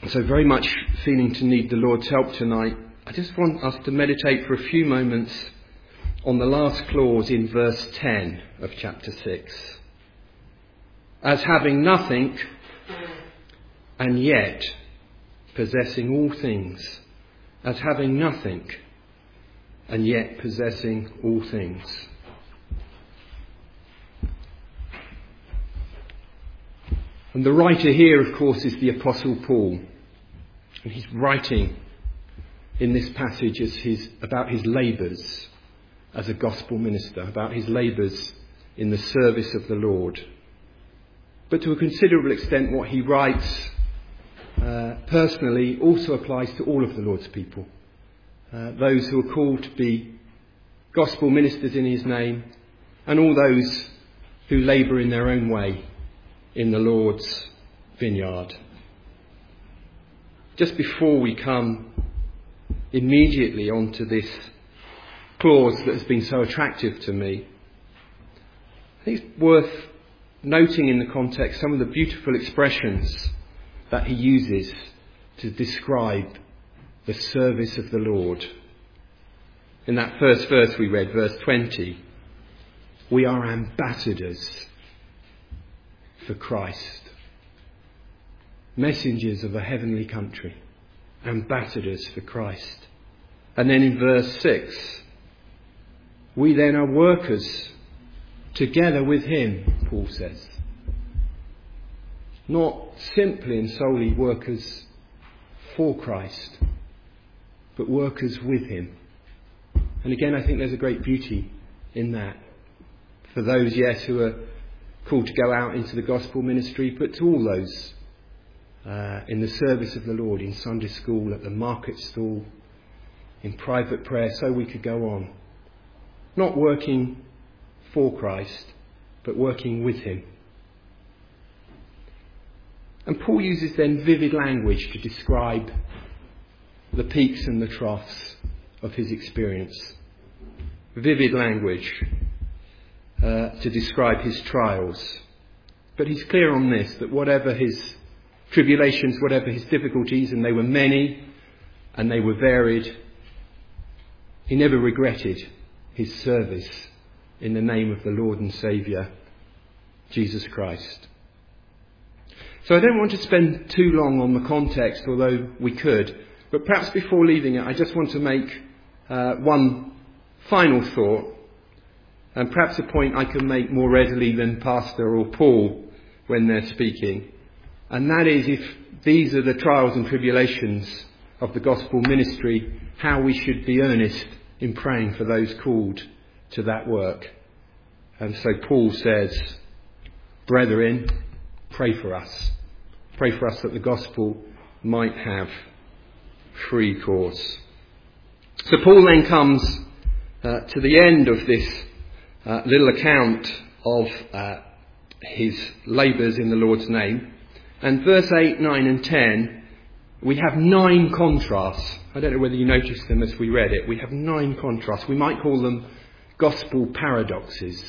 So very much feeling to need the Lord's help tonight. I just want us to meditate for a few moments on the last clause in verse 10 of chapter 6. As having nothing and yet possessing all things. As having nothing and yet possessing all things. And the writer here, of course, is the Apostle Paul. And he's writing in this passage about his labours as a gospel minister, about his labours in the service of the Lord. But to a considerable extent, what he writes personally also applies to all of the Lord's people. Those who are called to be gospel ministers in his name, and all those who labour in their own way in the Lord's vineyard. Just before we come immediately onto this clause that has been so attractive to me, I think it's worth noting in the context some of the beautiful expressions that he uses to describe the service of the Lord. In that first verse we read, verse 20, we are ambassadors for Christ. Messengers of a heavenly country. Ambassadors for Christ. And then in verse 6, we then are workers together with him, Paul says. Not simply and solely workers for Christ, but workers with him. And again, I think there's a great beauty in that. For those, yes, who are called to go out into the gospel ministry, but to all those in the service of the Lord, in Sunday school, at the market stall, in private prayer, so we could go on. Not working for Christ, but working with him. And Paul uses then vivid language to describe the peaks and the troughs of his experience. Vivid language to describe his trials. But he's clear on this, that whatever his tribulations, whatever his difficulties, and they were many and they were varied, he never regretted his service in the name of the Lord and Saviour, Jesus Christ. So I don't want to spend too long on the context, although we could, but perhaps before leaving it, I just want to make one final thought, and perhaps a point I can make more readily than Pastor or Paul when they're speaking. And that is, if these are the trials and tribulations of the gospel ministry, how we should be earnest in praying for those called to that work. And so Paul says, brethren, pray for us. Pray for us that the gospel might have free course. So Paul then comes to the end of this little account of his labours in the Lord's name. And verse 8, 9 and 10, we have 9 contrasts. I don't know whether you noticed them as we read it. We have 9 contrasts. We might call them gospel paradoxes.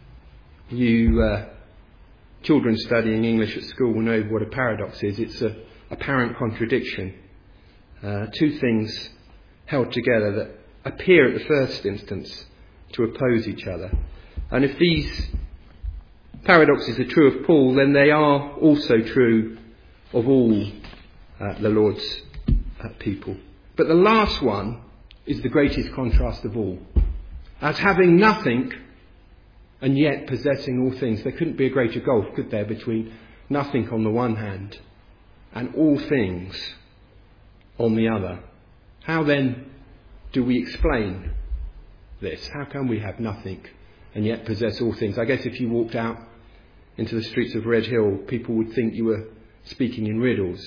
You children studying English at school will know what a paradox is. It's a apparent contradiction. Two things held together that appear at the first instance to oppose each other. And if these paradoxes are true of Paul, then they are also true of all the Lord's people. But the last one is the greatest contrast of all. As having nothing and yet possessing all things. There couldn't be a greater gulf, could there, between nothing on the one hand and all things on the other. How then do we explain this? How can we have nothing and yet possess all things? I guess if you walked out into the streets of Red Hill, people would think you were speaking in riddles.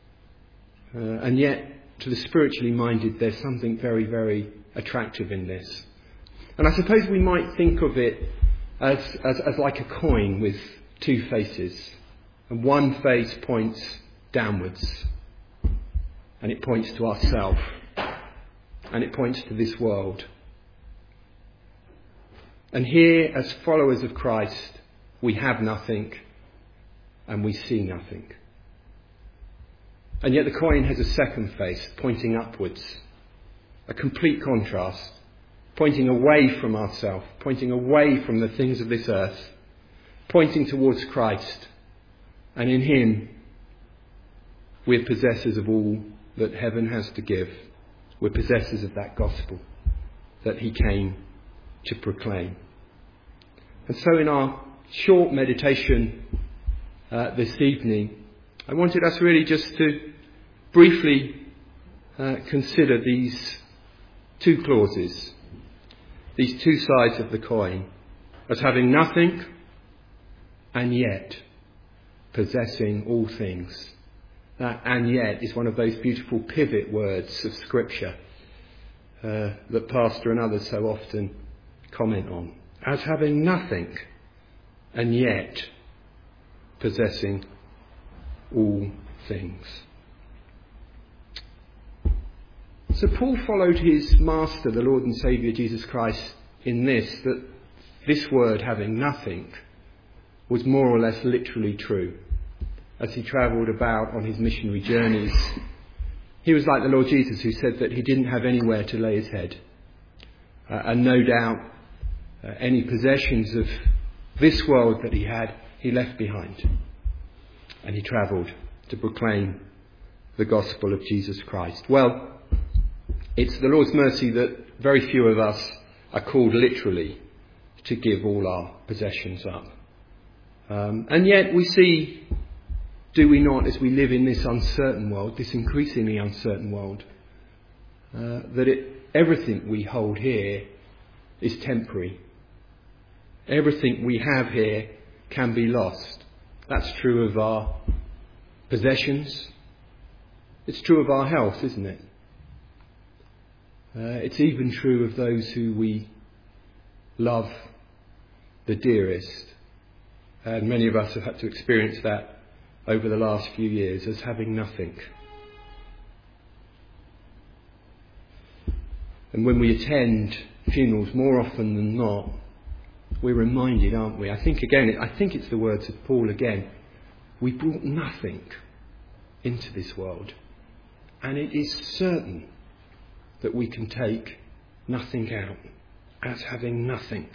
And yet, to the spiritually minded, there's something very, very attractive in this. And I suppose we might think of it as like a coin with 2 faces. And one face points downwards. And it points to ourselves. And it points to this world. And here, as followers of Christ, we have nothing and we see nothing. And yet the coin has a second face, pointing upwards. A complete contrast, pointing away from ourselves, pointing away from the things of this earth, pointing towards Christ. And in him, we're possessors of all that heaven has to give. We're possessors of that gospel that he came to proclaim. And so in our short meditation this evening, I wanted us really just to briefly consider these two clauses, these two sides of the coin, as having nothing and yet possessing all things. That "and yet" is one of those beautiful pivot words of Scripture that Pastor and others so often comment on. As having nothing and yet possessing all things. So Paul followed his master, the Lord and Saviour Jesus Christ, in this, that this word, having nothing, was more or less literally true. As he travelled about on his missionary journeys, he was like the Lord Jesus, who said that he didn't have anywhere to lay his head. And no doubt any possessions of this world that he had, he left behind. And he travelled to proclaim the gospel of Jesus Christ. Well, it's the Lord's mercy that very few of us are called literally to give all our possessions up. And yet we see, do we not, as we live in this uncertain world, this increasingly uncertain world, that everything we hold here is temporary. Everything we have here can be lost. That's true of our possessions. It's true of our health, isn't it? It's even true of those who we love the dearest. And many of us have had to experience that over the last few years as having nothing. And when we attend funerals, more often than not, we're reminded, aren't we? I think it's the words of Paul again. We brought nothing into this world. And it is certain that we can take nothing out, as having nothing.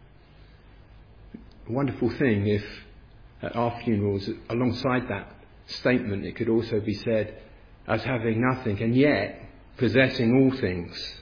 A wonderful thing if at our funerals, alongside that statement, it could also be said as having nothing and yet possessing all things.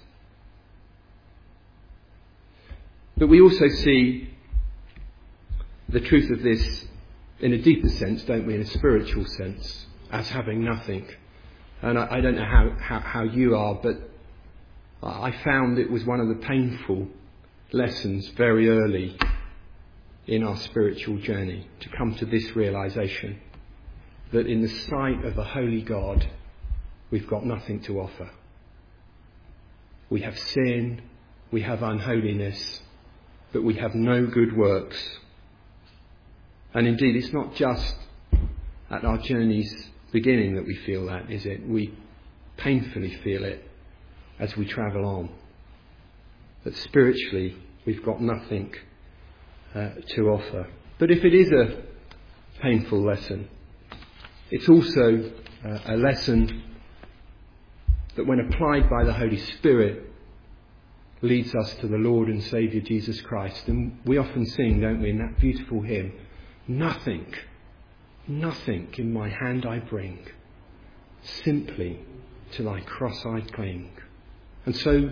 But we also see the truth of this in a deeper sense, don't we, in a spiritual sense, as having nothing. And I don't know how you are, but I found it was one of the painful lessons very early in our spiritual journey to come to this realisation that in the sight of a holy God, we've got nothing to offer. We have sin, we have unholiness, but we have no good works. And indeed, it's not just at our journey's beginning that we feel that, is it? We painfully feel it as we travel on. That spiritually, we've got nothing to offer. But if it is a painful lesson, it's also a lesson that when applied by the Holy Spirit leads us to the Lord and Saviour Jesus Christ. And we often sing, don't we, in that beautiful hymn, nothing in my hand I bring, simply to thy cross I cling. And so,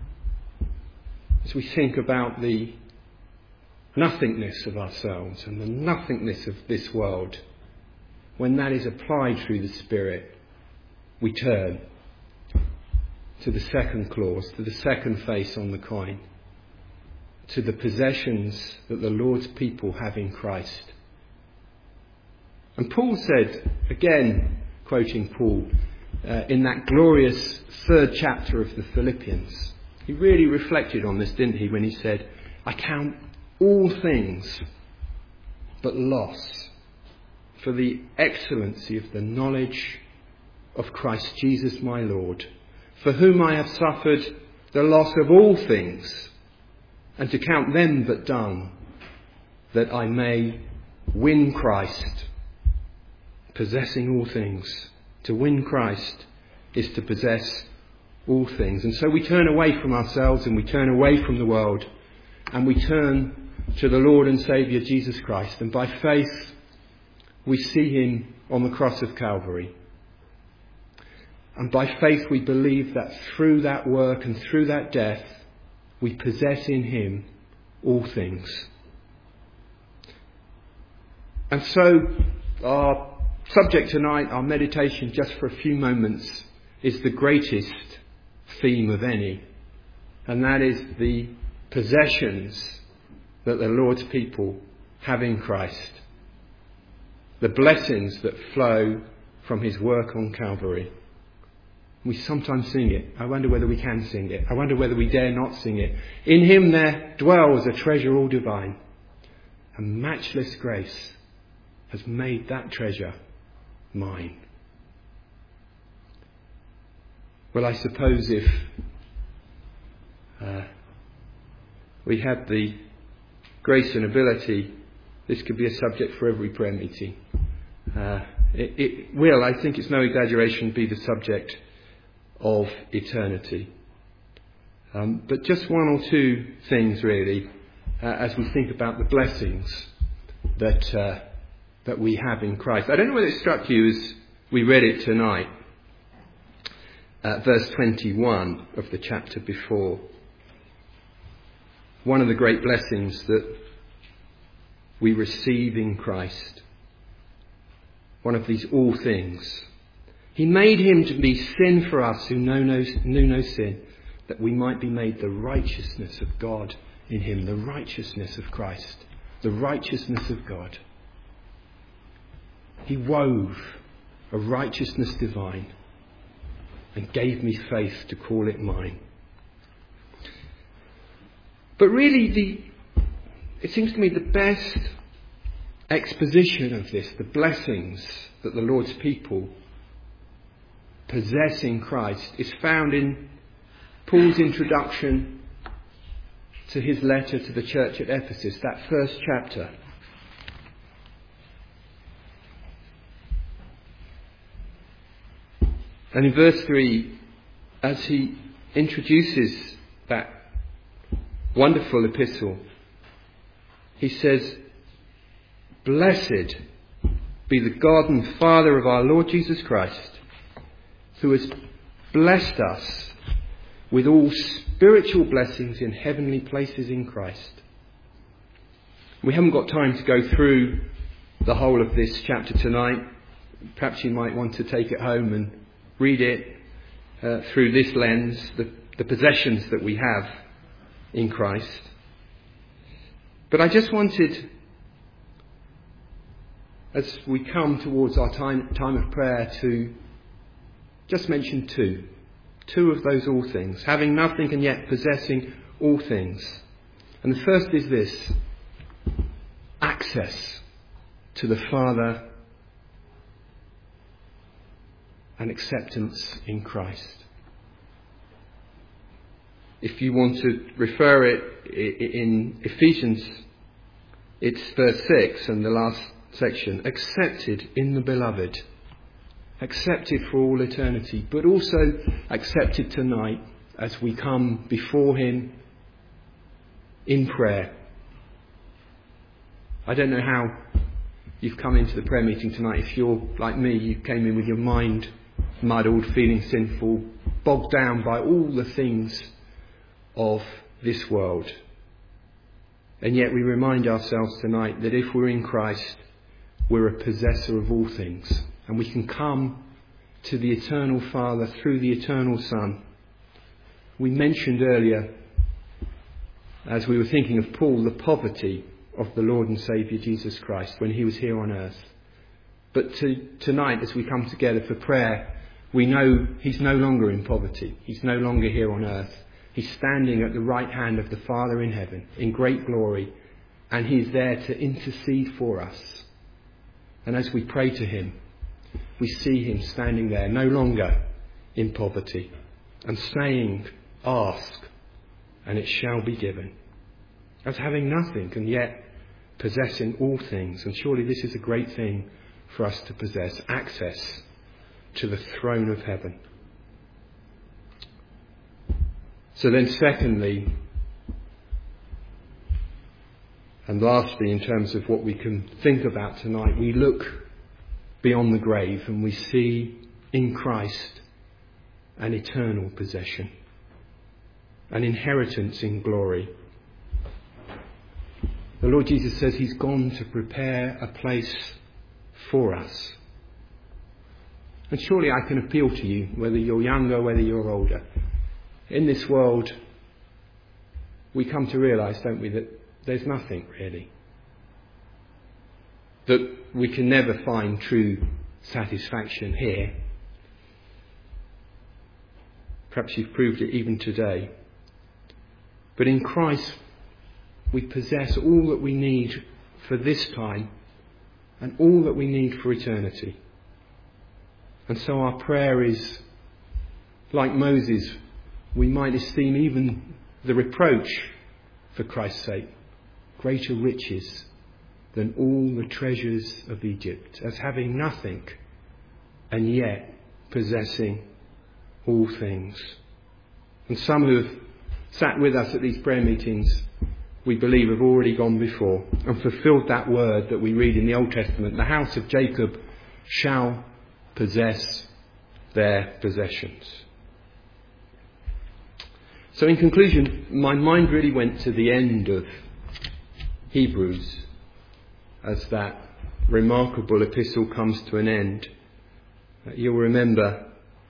as we think about the nothingness of ourselves and the nothingness of this world, when that is applied through the Spirit, we turn to the second clause, to the second face on the coin, to the possessions that the Lord's people have in Christ. And Paul said, again, quoting Paul, in that glorious third chapter of the Philippians, he really reflected on this, didn't he, when he said, I count all things but loss for the excellency of the knowledge of Christ Jesus my Lord, for whom I have suffered the loss of all things, and to count them but dung, that I may win Christ, possessing all things, To win Christ is to possess all things. And so we turn away from ourselves and we turn away from the world and we turn to the Lord and Saviour Jesus Christ. And by faith we see him on the cross of Calvary. And by faith we believe that through that work and through that death we possess in him all things. And so our subject tonight, our meditation just for a few moments, is the greatest theme of any. And that is the possessions that the Lord's people have in Christ. The blessings that flow from his work on Calvary. We sometimes sing it. I wonder whether we can sing it. I wonder whether we dare not sing it. In him there dwells a treasure all divine. And matchless grace has made that treasure mine. Well, I suppose if we had the grace and ability, this could be a subject for every prayer meeting. It will, I think it's no exaggeration, be the subject of eternity. But just one or two things really, as we think about the blessings that we have in Christ. I don't know whether it struck you as we read it tonight, verse 21 of the chapter before. One of the great blessings that we receive in Christ. One of these all things. He made him to be sin for us who knew no sin, that we might be made the righteousness of God in him, the righteousness of Christ, the righteousness of God. He wove a righteousness divine and gave me faith to call it mine. But really, it seems to me the best exposition of this, the blessings that the Lord's people possess in Christ, is found in Paul's introduction to his letter to the church at Ephesus, that first chapter. And in verse 3, as he introduces that wonderful epistle, he says, "Blessed be the God and Father of our Lord Jesus Christ, who has blessed us with all spiritual blessings in heavenly places in Christ." We haven't got time to go through the whole of this chapter tonight. Perhaps you might want to take it home and read it through this lens, the possessions that we have in Christ. But I just wanted, as we come towards our time of prayer, to just mention two of those all things, having nothing and yet possessing all things. And the first is this: access to the Father and acceptance in Christ. If you want to refer it in Ephesians, it's verse 6 and the last section. Accepted in the beloved. Accepted for all eternity, but also accepted tonight as we come before him in prayer. I don't know how you've come into the prayer meeting tonight. If you're like me, you came in with your mind muddled, feeling sinful, bogged down by all the things of this world. And yet we remind ourselves tonight that if we're in Christ, we're a possessor of all things. And we can come to the eternal Father through the eternal Son. We mentioned earlier, as we were thinking of Paul, the poverty of the Lord and Saviour Jesus Christ when he was here on earth. But tonight, as we come together for prayer, we know he's no longer in poverty. He's no longer here on earth. He's standing at the right hand of the Father in heaven in great glory, and he's there to intercede for us. And as we pray to him, we see him standing there, no longer in poverty, and saying, "Ask, and it shall be given." As having nothing and yet possessing all things. And surely this is a great thing for us to possess, access to the throne of heaven. So then secondly, and lastly, in terms of what we can think about tonight, we look beyond the grave and we see in Christ an eternal possession, an inheritance in glory. The Lord Jesus says he's gone to prepare a place for us. And surely I can appeal to you, whether you're younger, whether you're older. In this world, we come to realise, don't we, that there's nothing really. That we can never find true satisfaction here. Perhaps you've proved it even today. But in Christ, we possess all that we need for this time and all that we need for eternity. And so our prayer is, like Moses, we might esteem even the reproach for Christ's sake greater riches than all the treasures of Egypt, as having nothing and yet possessing all things. And some who have sat with us at these prayer meetings, we believe, have already gone before and fulfilled that word that we read in the Old Testament: the house of Jacob shall possess their possessions. So in conclusion, my mind really went to the end of Hebrews as that remarkable epistle comes to an end. You'll remember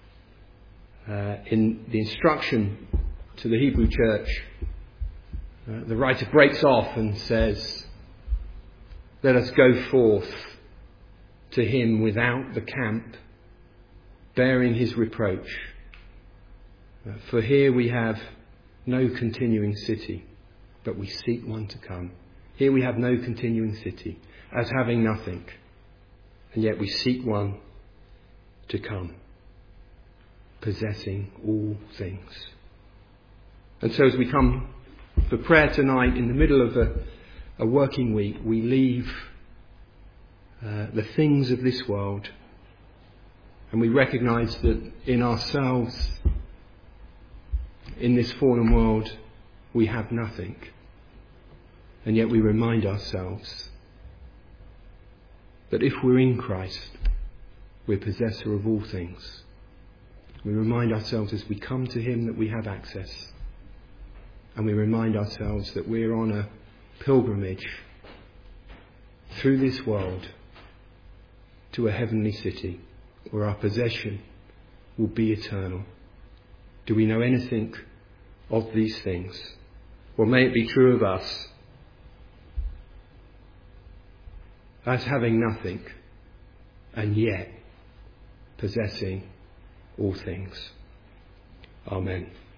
in the instruction to the Hebrew church, the writer breaks off and says, "Let us go forth to him without the camp, bearing his reproach. For here we have no continuing city, but we seek one to come. Here we have no continuing city, as having nothing, and yet we seek one to come, possessing all things." And so as we come for prayer tonight, in the middle of a working week, we leave the things of this world, and we recognise that in ourselves, in this fallen world, we have nothing. And yet we remind ourselves that if we're in Christ, we're possessor of all things. We remind ourselves as we come to him that we have access. And we remind ourselves that we're on a pilgrimage through this world to a heavenly city where our possession will be eternal. Do we know anything of these things? Or may it be true of us as having nothing and yet possessing all things. Amen.